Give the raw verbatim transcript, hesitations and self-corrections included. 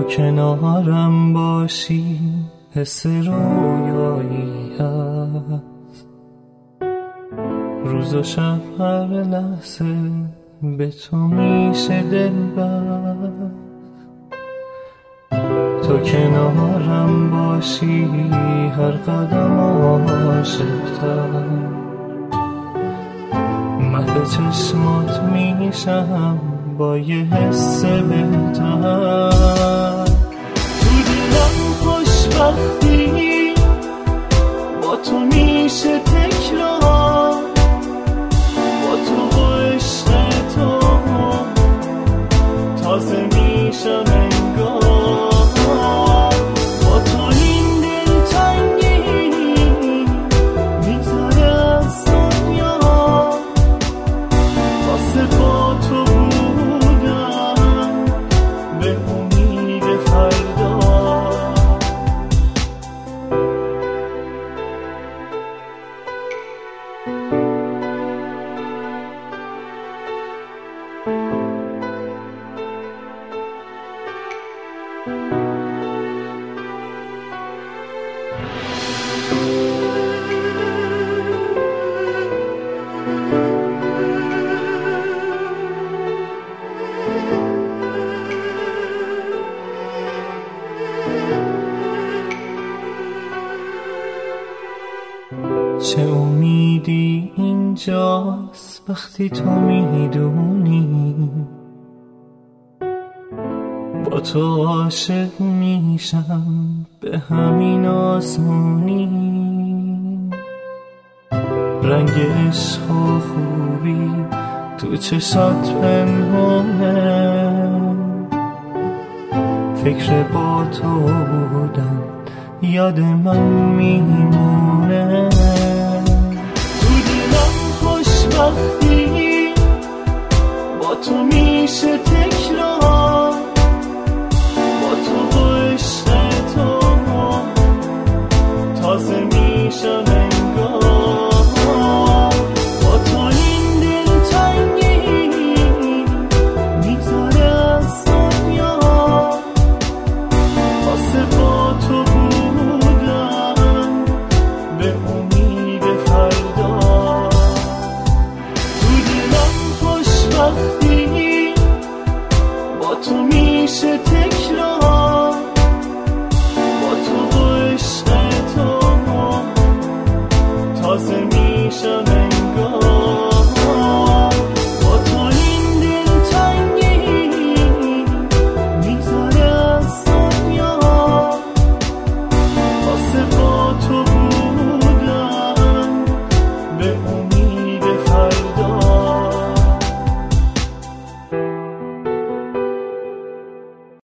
کنارم باشی حس رویایی هست، روز و شب هر لحظه به تو میشه دلبر. تو کنارم باشی هر قدم عاشق‌تر، محو چشمات میشم با یه حس بهتر. تو دلم خوشبختی با تو میشه تکرار، با تو و عشق تو تازه میشم انگار. با تو این دلتنگی میذاره از دنیا، واسه با تو بودم به امید فردا. چه امیدی اینجاست وقتی تو میدونی با تو عاشق میشم به همین آسمونی. رنگ عشق و خوبی تو چشات پنهونه، فکر با تو بودم یاد من میمونه. تو دلم خوشبخت